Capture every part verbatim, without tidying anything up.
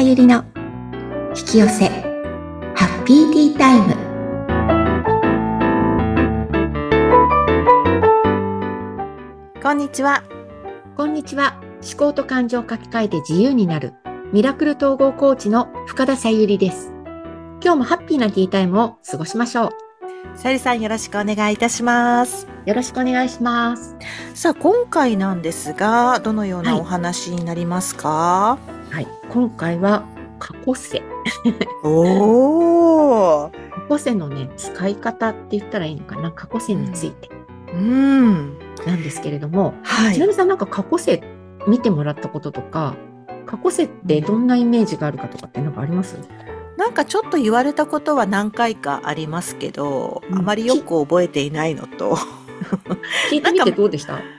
ゆりの引き寄せハッピーティータイム。 こんにちは。 こんにちは。思考と感情を書き換えて自由になるミラクル統合コーチの深田さゆりです。今日もハッピーなティータイムを過ごしましょう。 さゆりさん、よろしくお願いいたします。 よろしくお願いします。 さあ、今回なんですが、どのようなお話になりますか？ はい、今回は過去世おー過去世のね、使い方って言ったらいいのかな、過去世についてうんなんですけれども、 はいちなみにさん、なんか過去世見てもらったこととか、過去世ってどんなイメージがあるかとかってなんかあります？ なんかちょっと言われたことは何回かありますけど、 うんあまりよく覚えていないのと聞いてみてどうでした？ う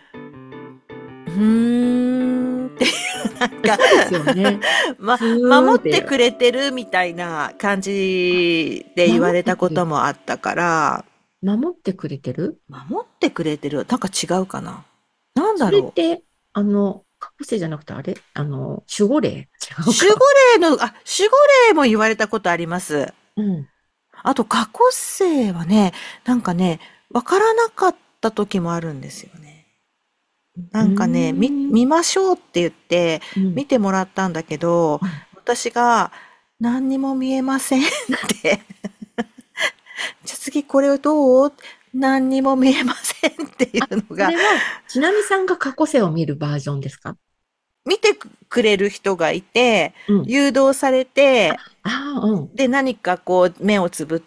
ーんっていうなんかそうですよね。 ま、 ふーん守ってくれてるみたいな感じで言われたこともあったから守ってくれてる？ 守ってくれてるなんか違うかななんだそれっろうて、あの、過去世じゃなくてあれあの、守護霊違うか。 守護霊の、あ、守護霊も言われたことあります。 うん。 あと過去世はね、なんかね、わからなかった時もあるんですよね。なんかね、見、 うーん見ましょうって言ってうん見てもらったんだけど、 うん私が何にも見えませんって。じゃあ次これをどう何にも見えませんっていうのが、 それは、ちなみさんが過去世を見るバージョンですか？ 見てくれる人がいて、 うん。 誘導されて、 ああ、うん。 で、何かこう目をつぶって、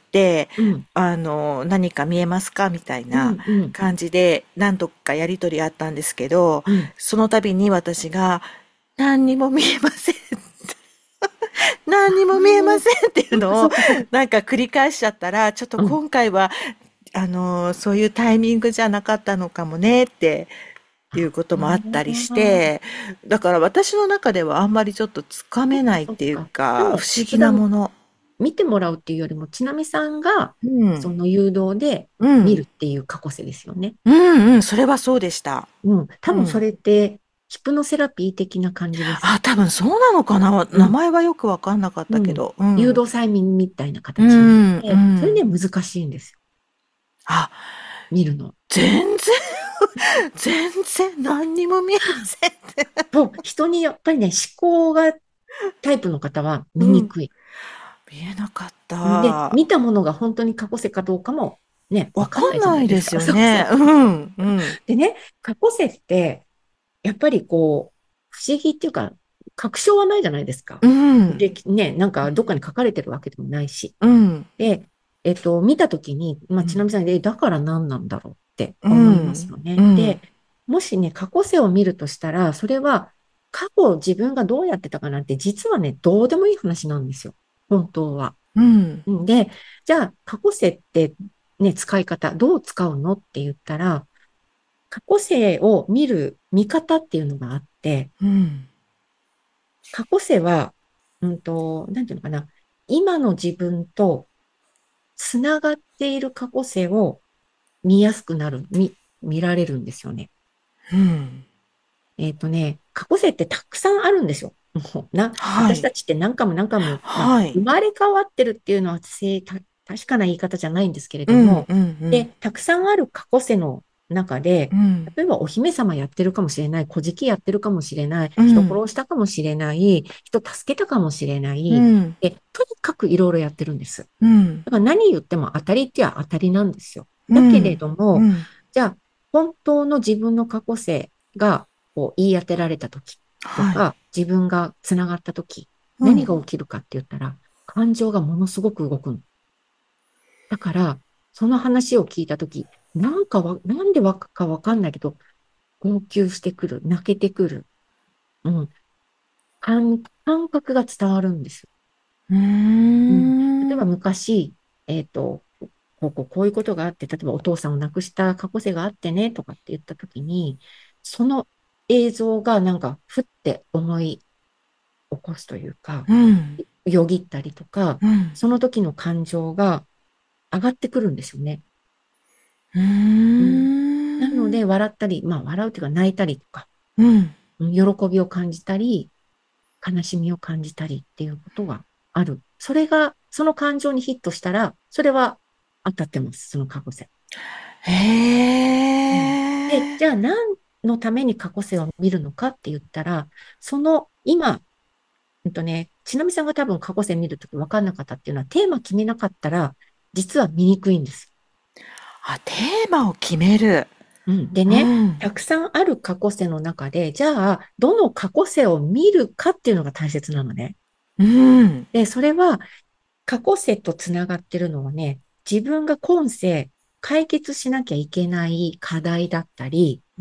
うん。 あの、何か見えますかみたいう。 なんうん。 感じで何度かやりとりあったんですけど、 うん。 その度に私が何にも見えません。何にも見えませんっていうのをそっかそっか。 なんか繰り返しちゃったら、ちょっとうん。 今回は、あの、そういうタイミングじゃなかったのかもねっていうこともあったりしあて、だから私の中ではあんまりちょっとつかめないっていうそっか。でか、不も、 思議それはなもの。 見てもらうっていうよりも、ちなみさんが、 うん。 その誘導でうん。 見るっていう過去世ですよね。 うんうん、それはそうでした。 うん。多うん。 分それって、ヒプノセラピー的な感じです。 あ、多分そうなのかな。 うん。 名前はよくわかんなかっうん。 たけど。うん。 誘導催眠みたいなう形になっん、うて、それね、 ん。 難しいんですよ。 あ、 見るの。 全然、全然何にも見えませんって。 そう、人にやっぱりね、思考がタイプの方は見うん。 にくい。 見えなかっで、 た。 見たものが本当に過去世かどうかもね、 わわかんないじゃかんないでないですか。 すよね。 そうそう。 うん、うん。 でね、過去世って、やっぱりこう、不思議っていうか、確証はないじゃないですか。 うん、 で、ね、なんかどっかに書かれてるわけでもないし。 うん、 で、えっと、見たときに、まあ、ちなうん、 みさんで、だから何なんだろうってう思いますん、 よね。 うん、 で、もしね、過去世を見るとしたら、それは、過去自分がどうやってたかなんて、実はね、どうでもいい話なんですよ。本当は。 うん、 うんで、じゃあ、過去世ってね、使い方、どう使うのって言ったら、過去世を見る見方っていうのがあって、 うん、 過去世は、うんと、なんていうのかな、今の自分とつながっている過去世を見やすくなる、見、見られるんですよね。 うん。 えっとね、過去世ってたくさんあるんですよ。もうな、 はい、 私たちって何回も何回も、まあ、 はい。 生まれ変わってるっていうのは正た確かな言い方じゃないんですけれうん、 ども、 うん、うん、 で、たくさんある過去世の中で、 うん、 例えばお姫様やってるかもしれない、小じやってるかもしれない、人うん、 殺したかもしれない、人助けたかもしれない、 うん、 で、とにかくいろいろやってるんです。 うん、 だから何言っても当たりっては当たりなんですよ。だけれうん、 ども、 うん。 じゃあ、本当の自分の過去性がこう言い当てられたときとはい。 か、自分がつながったとき、 うん、 何が起きるかって言ったら、感情がものすごく動くの。だから、その話を聞いたとき、なんかわ、なんでわかわかんないけど、号泣してくる、泣けてくる、うん、感、感覚が伝わるんですよ。 うーうん。例えばん、 昔、えっと、こう、こう、こういうことがあって、例えばお父さんを亡くした過去世があってね、とかって言ったときに、その映像がなんか、ふって思い起こすというか、 うん、 よぎったりとか、 うん、 その時の感情が上がってくるんですよね。 うーうん。なのん、 で、笑ったり、まあ、笑うというか泣いたりとか、 うん、 うん喜びを感じたり、 悲しみを感じたりっていうことがある。それが、その感情にヒットしたら、それは当たってます、その過去世。 へうん、で、 え。 じゃあ何のために過去世を見るのかって言ったら、その今、うんとね、ちなみさんが多分過去世見るとき分かんなかったっていうのは、テーマ決めなかったら、実は見にくいんです。 あ、テーマを決める。 うん。でね、 うん。 たくさんある過去世の中で、じゃあ、どの過去世を見るかっていうのが大切なのね。 うん。 で、それは、過去世とつながってるのはね、自分が今世解決しなきゃいけない課題だったり、 うん。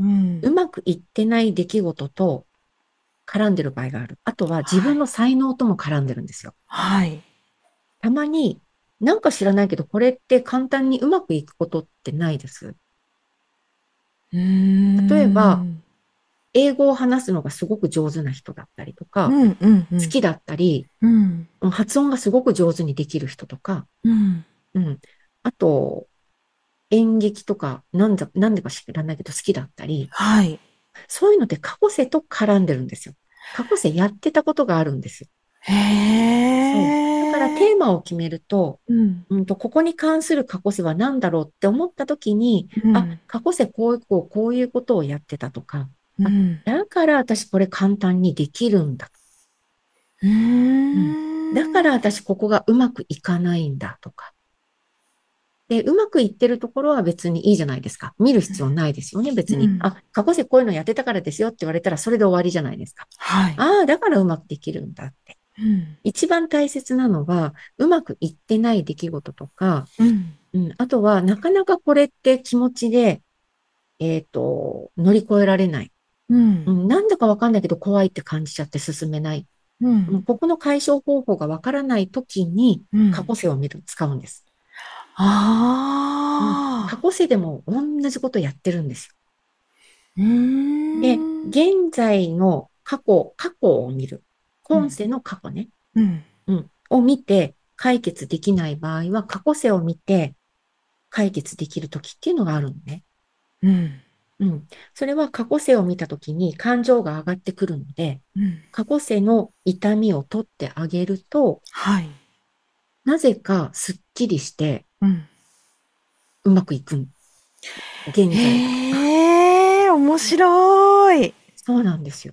うまくいってない出来事と絡んでる場合がある。あとは自はい。 分の才能とも絡んでるんですよ。 はい。 たまに、なんか知らないけど、これって簡単にうまくいくことってないです。 うー例えば、 ん。 英語を話すのがすごく上手な人だったりとか、 うんうんうん。 好きだったり、 うん。 発音がすごく上手にできる人とか、 うん。 うん。あと、演劇とか、なんだ、なんでか知らないけど好きだったり、 はい。 そういうのって過去世と絡んでるんですよ。過去世やってたことがあるんですよ。 へそう。だからテえ。 ーマを決めると、 うん。 うんと、ここに関する過去世は何だろうって思ったときに、あ、 うん。 過去世こういう、こうこういうことをやってたとか、あ、 うん。 だから私これ簡単にできるんだ。 うーうん。だからん。 私ここがうまくいかないんだとか。で、うまくいってるところは別にいいじゃないですか。見る必要ないですよね、別に。 うん。 あ、過去世こういうのやってたからですよって言われたらそれで終わりじゃないですか。 はい。 ああ、だからうまくできるんだって。 うん。 一番大切なのは、うまくいってない出来事とか、 うん。 うん、あとは、なかなかこれって気持ちで、えっと、乗り越えられない。 うん。 うん、なんだかわかんないけど怖いって感じちゃって進めない。 うん。 うん、ここの解消方法がわからないときに、 うん。 過去世を見る、使うんです。うん、過ああ。 去世でも同じことやってるんですよ。 うーで、 ん。 現在の過去、過去を見る。 うん。 今世の過去ね。 うん。 うん。を見て解決できない場合は、過去世を見て解決できるときっていうのがあるのね。 うん。 うん。それは過去世を見たときに感情が上がってくるので、 うん。 過去世の痛みを取ってあげると、 はい。 なぜかすっきりしてうん。 うまくいく。現在が。 へえ、面白い。 そうなんですよ。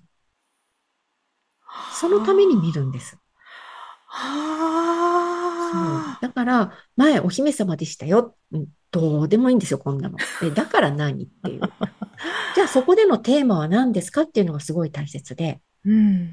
そのために見はるんです。 あ。 そう。 はあ。 だから、前お姫様でしたよ。うん、どうでもいいんですよ、こんなの。え、だから何っていう。じゃあそこでのテーマは何ですかっていうのがすごい大切で。 うん。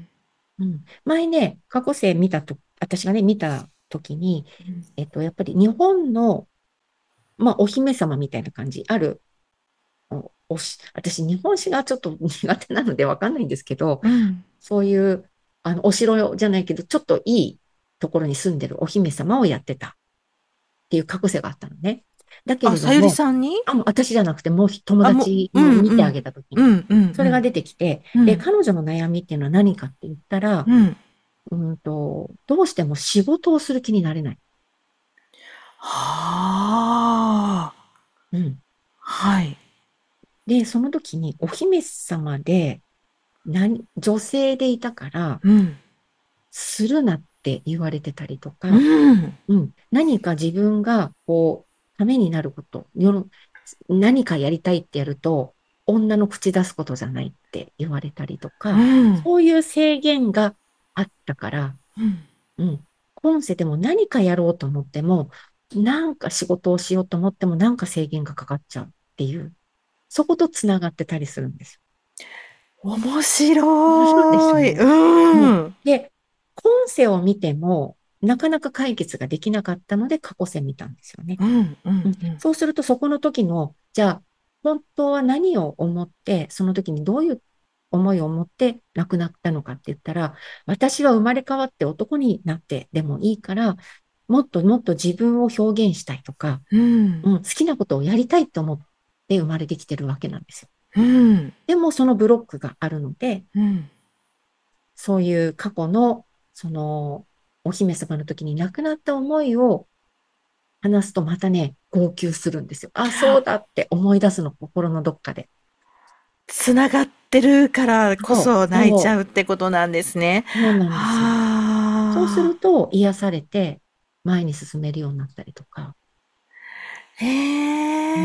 うん、前ね、過去世見たと、私がね、見たときに、 うん。 えっと、やっぱり日本の、まあ、お姫様みたいな感じ、ある、お、おし、私、日本史がちょっと苦手なのでわかんないんですけど、 うん。 そういう、あの、お城じゃないけど、ちょっといいところに住んでるお姫様をやってたっていう過去世があったのね。だけあ、さゆりれども、 さんに？ あ、もう私じゃなくて、もう友あ、も達う、うの見てあんうん。 げたときに、 うんうんうん。 それが出てきて、で、 うん。 彼女の悩みっていうのは何かって言ったら、 うん。 うんと、どうしても仕事をする気になれない。 はあ。 うん。 はい。 で、その時にお姫様で、何、女性でいたから、 うん。 するなって言われてたりとうか、 ん。 うん。何か自分が、こう、ためになること、世の何かやりたいってやると、女の口出すことじゃないって言われたりとうか、 ん。 そういう制限があったから、 うん。 うん。今世でも何かやろうと思っても、なんか仕事をしようと思っても、なんか制限がかかっちゃうっていう、そことつながってたりするんですよ。 面面白いでし白い。 ょう？うん。 うん。 で、今世を見ても、なかなか解決ができなかったので、過去世見たんですよね。 うん、うん、 うん。 うん。 そうすると、そこの時の、じゃあ、本当は何を思って、その時にどういう思いを持って亡くなったのかって言ったら、私は生まれ変わって男になってでもいいから、もっともっと自分を表現したいとか、 うん、 うん、好きなことをやりたいと思って生まれてきてるわけなんですよ。 うん、 でも、そのブロックがあるので、 うん。 そういう過去の、その、お姫様の時に亡くなった思いを話すとまたね、号泣するんですよ。あ、そうだって思い出すの、心のどっかで。 つながっってるからこそう、 そ泣いちゃそう、 うってことなんですね。 そうなんですよ。そうするあと癒されて前に進めるようになったりとか。 あ。へうん、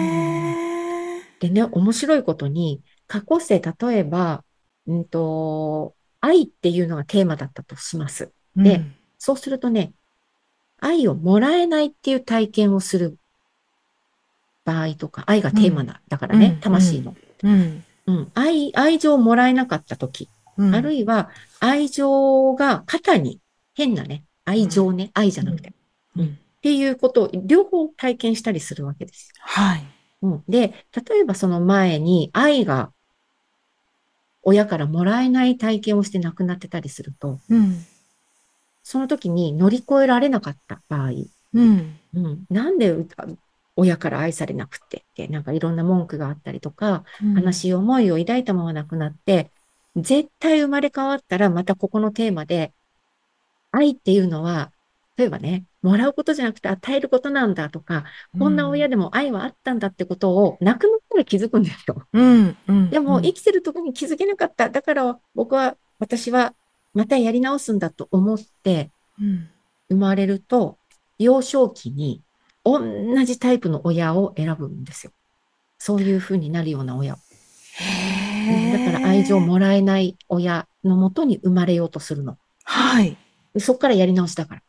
え。 でね、面白いことに、過去世、例えば、うんと、愛っていうのがテーマだったとします。で、 うん。 そうするとね、愛をもらえないっていう体験をする場合とか、愛がうん。 テーマだ。だからね、 うん。うん。 魂の。 うん。 うん、愛、愛情をもらえなかったとき、あうん。 るいは愛情が肩に、変なね、愛情ね、愛じゃうん。 なくて、うん、っうん。 ていうことを両方体験したりするわけですはい。 よ。うん、で、例えばその前に愛が親からもらえない体験をして亡くなってたりすると、 うん。 その時に乗り越えられなかった場合、 うん。 うん、なんで親から愛されなくてって、なんかいろんな文句があったりとか、 うん。 悲しい思いを抱いたまま亡くなって、絶対生まれ変わったらまたここのテーマで、愛っていうのは、例えばね、もらうことじゃなくて与えることなんだとか、こんなうん。 親でも愛はあったんだってことを亡くなったら気づくんですよ。 うん。うん。 でも生うん。 きてる時に気づけなかった。だから僕は、私はまたやり直すんだと思ってうん。 生まれると、幼少期に同じタイプの親を選ぶんですよ。そういうふうになるような親。うん、だから愛情をへえ。 もらえない親のもとに生まれようとするの。 はい。 そっからやり直しだから。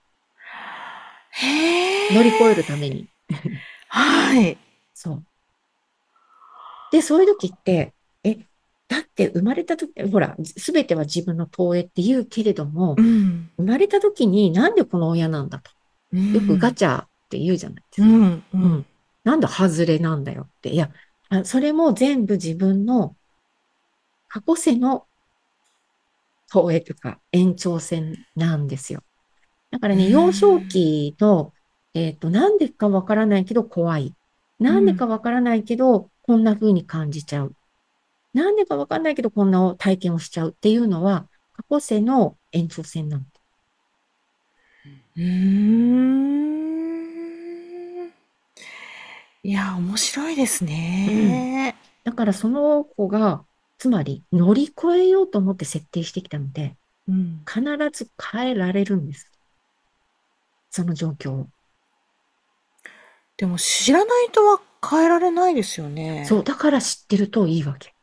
へ乗り越ええ。 るために。 はい。 そう。で、そういう時って、え、だって生まれた時、ほら、すべては自分の投影って言うけれども、 うん。 生まれた時になんでこの親なんだと。 うよくガん。 チャって言うじゃないでうすか。 ん。うん。 うん。なんで外れなんだよって。いや、あそれも全部自分の過去世の投影というか延長線なんですよ。だからうね、幼少ん。 期の、えっと、なんでかわからないけど怖い。なんでうん。 かわからないけど、こんな風に感じちゃう。なんでかわかんないけど、こんな体験をしちゃうっていうのは、過去世の延長線なんです。 うーん。いや、面白いですうん。 ね。 だからその子が、つまり乗り越えようと思って設定してきたので、 うん。 必ず変えられるんです。その状況を。 でも知らないとは変えられないですよね。 そう、だから知ってるといいわけ。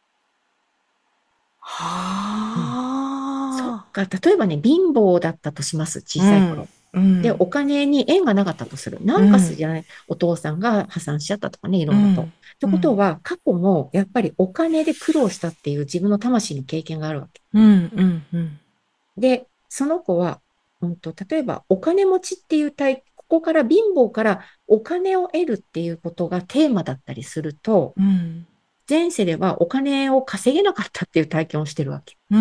うん。そっはか、例えばね、貧乏だったとします、小あ。うん。 さい頃。で、 うん。 お金に縁がなかったとする。なんかすうん。 じゃない、お父さんが破産しちゃったとかね、いろいろと。っうん。 てうん。 ことは、過去もやっぱりお金で苦労したっていう自分の魂の経験があるわけ。 うん。うん。うん。 で、その子は、うんと、例えばお金持ちっていう体、ここから貧乏からお金を得るっていうことがテーマだったりすると、 うん。 前世ではお金を稼げなかったっていう体験をしてるわけ。 うん。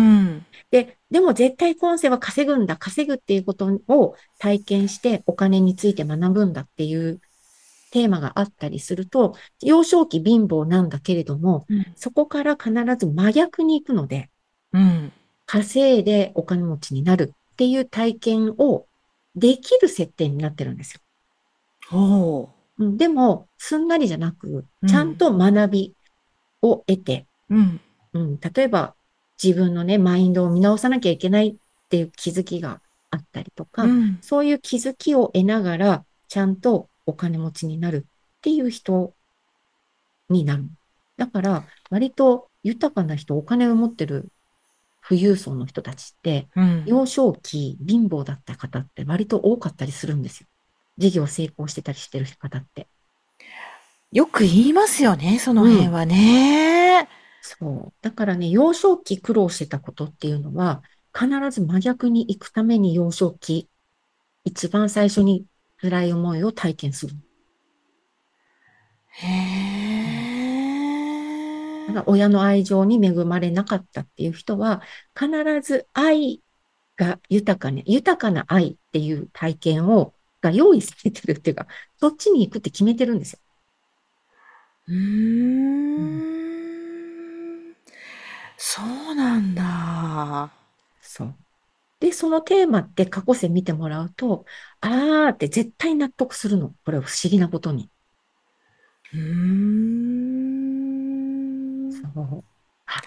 で、でも絶対今世は稼ぐんだ、稼ぐっていうことを体験してお金について学ぶんだっていうテーマがあったりすると、幼少期貧乏なんだけれども、 うん。 そこから必ず真逆に行くので、 うん。 稼いでお金持ちになるっていう体験をできる設定になってるんですよ。 おー。 うん、でも、すんなりじゃなく、 うん。 ちゃんと学びを得て、 うん。 うん、例えば自分のね、マインドを見直さなきゃいけないっていう気づきがあったりとか、 うん。 そういう気づきを得ながら、ちゃんとお金持ちになるっていう人になる。だから、割と豊かな人、お金を持ってる富裕層の人たちって、 うん。 幼少期貧乏だった方って割と多かったりするんですよ。事業成功してたりしてる方って。 よく言いますよね、そのうん。 辺はね。 そう。だからね、幼少期苦労してたことっていうのは、必ず真逆に行くために幼少期、一番最初に辛い思いを体験する。 へうん。だえ。 から親の愛情に恵まれなかったっていう人は、必ず愛が豊かね、豊かな愛っていう体験を、が用意されてるっていうか、そっちに行くって決めてるんですよ。 うーうん。 ん。そうなんだ。 そう。で、そのテーマって過去世見てもらうと、あーって絶対納得するの。これは不思議なことに。 うーん。 そう。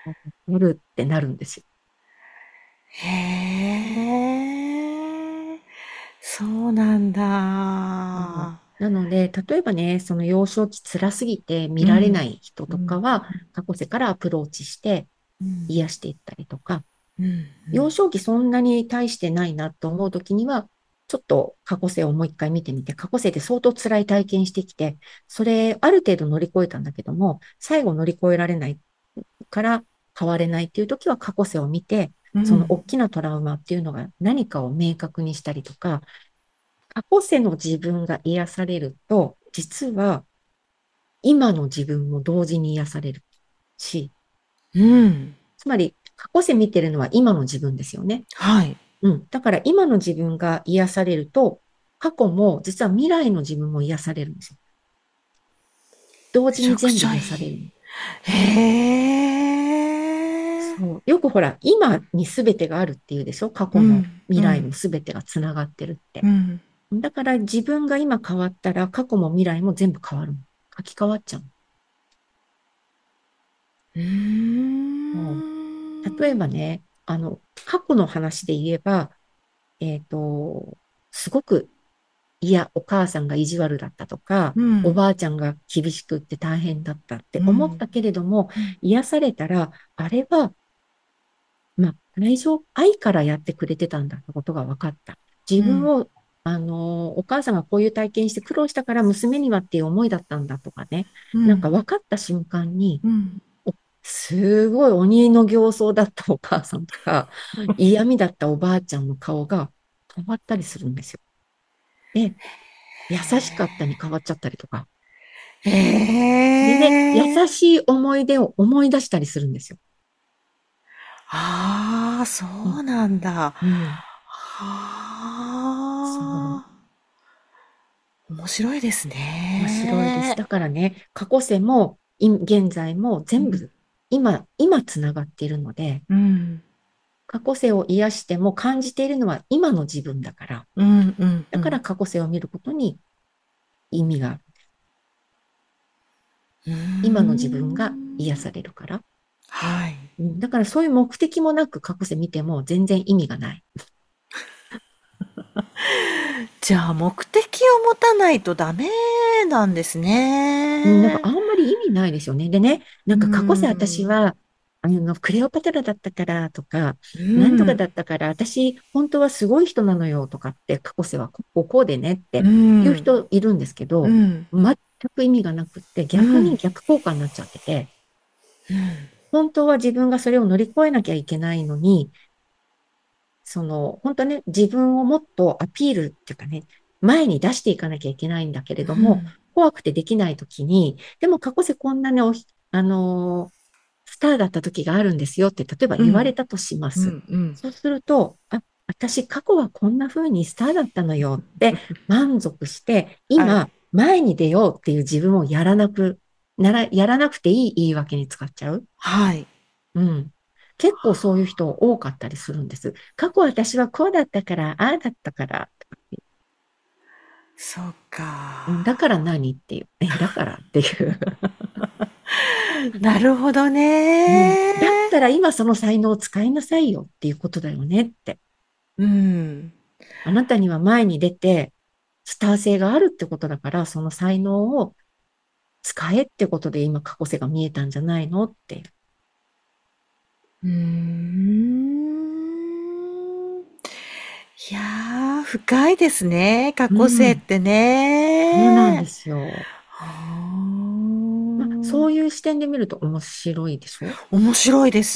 やるってなるんですよ。 へえ、そうなんうん、 だ。 なので、例えばね、その幼少期辛すぎて見られなうん、 い人とかうん、 は、過去世からアプローチしてうん、 癒していったりとか、 うん、うん。 幼少期そんなに大してないなと思うときには、ちょっと過去世をもう一回見てみて、過去世で相当辛い体験してきて、それある程度乗り越えたんだけども、最後乗り越えられないから変われないっていうときは過去世を見て、その大きなトラウマっていうのが何かを明確にしたりとか、過去世の自分が癒されると、実は今の自分も同時に癒されるし、 うん。 つまり過去世見てるのは今の自分ですよね。 はい。 うん。だから今の自分が癒されると、過去も実は未来の自分も癒されるんですよ。同めちゃく時に全部ちゃいい。 癒される。 へえ。 そう。よくほら、今に全てがあるっていうでしょ？過去もうん、 未来もうん、 全てがつながってるって。 うん。 だから自分が今変わったら過去も未来も全部変わる。書き換わっちゃう。 うーもう例えん。 ばね、あの、過去の話で言えば、えっと、すごくいや、お母さんが意地悪だったとか、 うん、 おばあちゃんが厳しくって大変だったってうん、 思ったけれども、 うん、 癒されたら、あれは、まあ、愛情、愛からやってくれてたんだってことが分かった。自うん、 分を、あの、お母さんがこういう体験して苦労したから娘にはっていう思いだったんだとかね。なんかうん、 分かった瞬間に、 うん。 おすごい鬼の形相だったお母さんとか、嫌味だったおばあちゃんの顔が変わったりするんですよ。で、優しかったに変わっちゃったりとか。 へでね、優え。 しい思い出を思い出したりするんですよ。 ああ、そうん。 うなんだ。 うん。そう。 はあ、面白いです面白いです。 ね。 だからね、過去世も、い現在もうん、 全部、今、今つながっているので、 うん、 過去世を癒しても感じているのは今の自分だから、 うん、うん、うん。 だから過去世を見ることに意味がある。 うー今の自分がん。 癒されるから。 はい。 うん、だからそういう目的もなく過去世見ても全然意味がない。 じゃあ、目的を持たないとダメなんですうん、なんかね。 あんまり意味ないですよね。でね、なうーんか過去世私ん。 は、あの、クレオパトラだったからとか、 うなんとかん。 だったから、私、本当はすごい人なのよとかって、過去世はこうこうでねっうて言うん。 人いるんですけど、 うん。 全く意味がなくって、 うん。 逆に逆効果になっちゃってて、 うん。 本当は自分がそれを乗り越えなきゃいけないのに、その、本当はね、自分をもっとアピールっていうかね、前に出していかなきゃいけないんだけれども、怖くてできないときに、でも過去世こんなね、おひ、あのースターだった時があるんですよって、例えばうん。 言われたとします。 うん。うん。 そうすると、あ、私過去はこんな風にスターだったのよって満足して、 はい。 今、前に出ようっていう自分をやらなく、なら、やらなくていい言い訳に使っちゃう。 はい。 うん。結構そういう人多かったりするんです。過去私はこうだったから、ああだったから、とかってそううんだかか。 ら何っていう。え、だからっていう。 なるほどうん。だっね。 たら今その才能を使いなさいよっていうことだよねって。 うん。 あなたには前に出て、スター性があるってことだから、その才能を使えってことで今過去世が見えたんじゃないのっていう。 うーん。いやー、深いですね。過う去性っん。 てそうなんでね。 すよ。 はまあ、 ーそういう視点で見ると面白いでしょ？ 面白いです。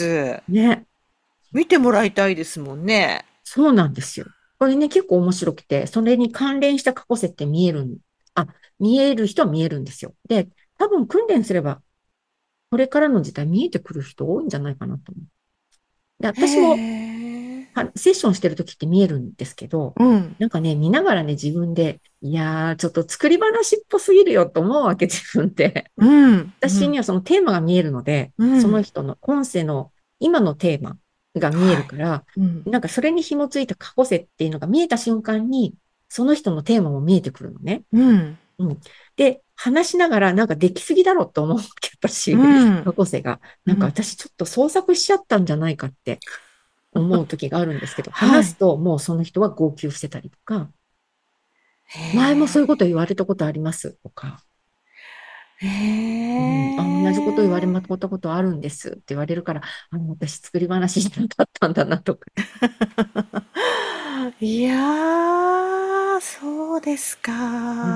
ね。 見てもらいたいですもんね。 そうなんですよ。これね、結構面白くて、それに関連した過去説って見えるん、あ、見える人は見えるんですよ。で、多分訓練すれば、これからの時代見えてくる人多いんじゃないかなと思う。で、 へ私もえ。 はセッションしてる時って見えるんですけど、 うん。 なんかね、見ながらね、自分で、いやー、ちょっと作り話っぽすぎるよと思うわけ、自分で。 うん。うん。 私にはそのテーマが見えるので、 うん。 その人の今世の今のテーマが見えはい。 るから、 うん。 なんかそれに紐ついた過去世っていうのが見えた瞬間に、その人のテーマも見えてくるのね。 うん。 うん。で、 話しながらなんかできすぎだろうと思うわけ、私、 うん。 過去世が。なんかうん。 私ちょっと創作しちゃったんじゃないかって思う時があるんですけど、 はい。 話すともうその人は号泣してたりとか、 へ前もそういうことえ。 言われたことありますとか、 へうん、あ、同じこと言われまえ。 たことあるんですって言われるから、あの、私作り話しなかったんだなとか。 いやー、そうですうん、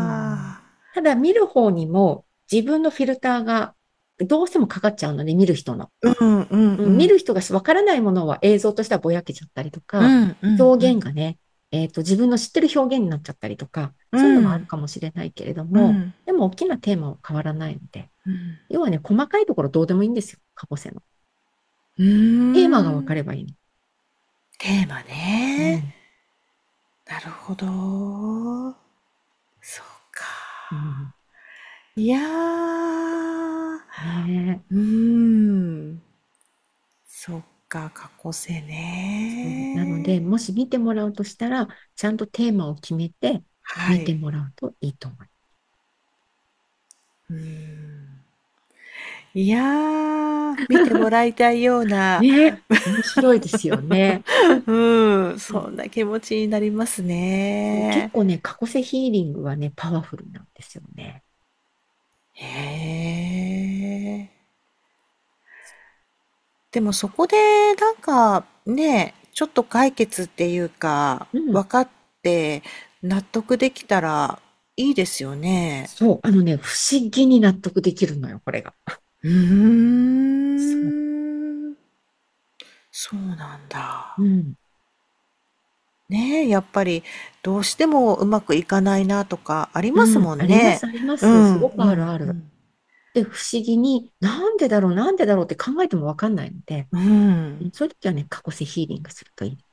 か。 ただ見る方にも自分のフィルターがどうしてもかかっちゃうので、見る人の。 うんうんうん、見うん。 る人がわからないものは映像としてはぼやけちゃったりとか、 うんうんう表ん。 現がね、えっと、自分の知ってる表現になっちゃったりとか、 うそういうのはあるん。 かもしれないけれども、 うん。 でも大きなテーマは変わらないので、 うん。 要はね、細かいところどうでもいいんですよ、過去世の。 うーテーマがわかん。 ればいいの。 テーマね。 うん。 なるほど。そうか。 うん、 いやー。 ねえ。 うーん。そっか、過去世そうなので、 ね。 もし見てもらうとしたら、ちゃんとテーマを決めてはい。 見てもらうといいと思います。 うーん。いやー、見てもらいたいような、 ねえ、面白いですよね。 うん、 うん、 そんな気持ちになりますね。 結構ね、過去世ヒーリングはね、パワフルなんですよね。 へえ。でもそこでなんかね、ちょっと解決っていうか、 うん。 分かって納得できたらいいですよね。 そう、あのね、不思議に納得できるのよ、これが。 うーそう。 ん。そうなんだ。 うん。 ねえ、やっぱりどうしてもうまくいかないなとかありますうん。 もんね。 あります、あります。すうん、 ごくうん、 あるある。 うん。 で、不思議に、なんでだろう、なんでだろうって考えてもわかんないので、 うん。 うん、そういう時はね、過去世ヒーリングするといい。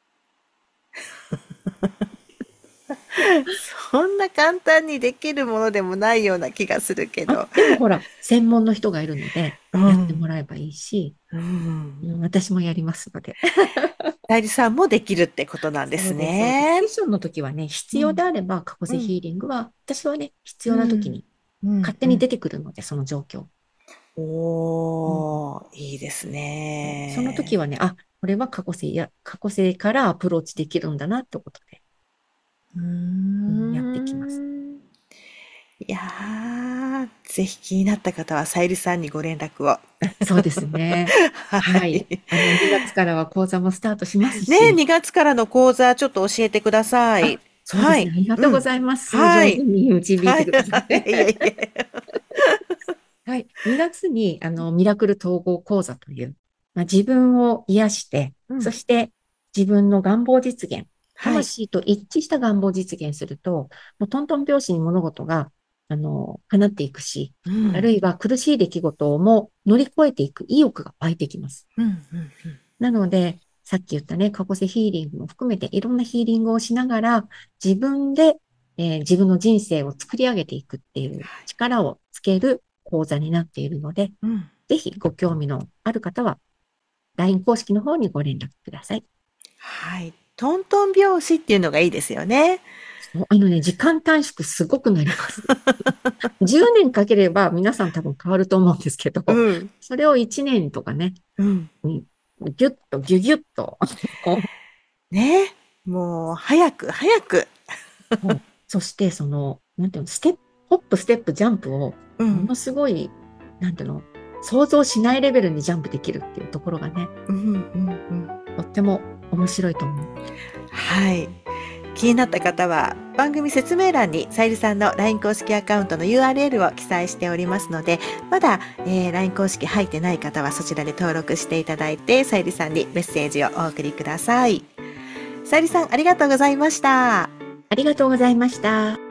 そんな簡単にできるものでもないような気がするけあ、 ど。 でもほら、専門の人がいるので、 うやってん。 もらえばいいし、 うん。 うん、私もやりますので。 代理さんもできるってことなんですそうです、そうです。 ね。 セッションの時はね、必要でうん。 あれば、過去うん。 世ヒーリングは、私はね、必うん。 要な時にうん。うん。 勝手に出てくるので、その状況。うん、 おー、いいですその時ね。 はね、あ、これは過去世や、過去世からアプローチできるんだなってことで、 うーうん、やってきます。 ん。いやー、ぜひ気になった方はさゆりさんにご連絡を。 あ、そうですね。 ははい。 い。 あの、にがつからは講座もスタートしますね、 し、 にがつからの講座ちょっと教えてくださあ、 い。 そうですね。 はい。 ありがとうごうん。 ざいます。 はい。 上手に導いはい。 てくださっいえいて。 え。 はい。にがつに、あの、ミラクル統合講座という、まあ、自分を癒して、 うん。 そして自分の願望実現、 はい。 魂と一致した願望実現すると、もうトントン拍子に物事が、あの、叶っていくし、 うん。 あるいは苦しい出来事も乗り越えていく意欲が湧いてきます。 うん。うん。 なので、さっき言ったね、過去世ヒーリングも含めていろんなヒーリングをしながら、自分で、えー自分の人生を作り上げていくっていう力をつける講座になっているので、 うん。 ぜひご興味のある方は、ライン 公式の方にご連絡ください。 はい。トントン拍子っていうのがいいですよね。 そうあのね、時間短縮すごくなります。じゅうねんかければ皆さん多分変わると思うんですけど、 うん。 それをいちねんとかね、 うん。 うんギュッと、ギュギュッと、 ね。もう、早く、早く。 そうそして、その、なんていうの、ステップ、ホップ、ステップ、ジャンプを、 うん。 ものすごい、なんていうの、想像しないレベルにジャンプできるっていうところがね、 うん。うん。うん。 とっても面白いと思う。 はい。気になった方は番組説明欄にさゆりさんの ライン 公式アカウントの ユーアールエル を記載しておりますので、まだ、えー、ライン 公式入ってない方はそちらで登録していただいて、さゆりさんにメッセージをお送りください。さゆりさん、ありがとうございました。 ありがとうございました。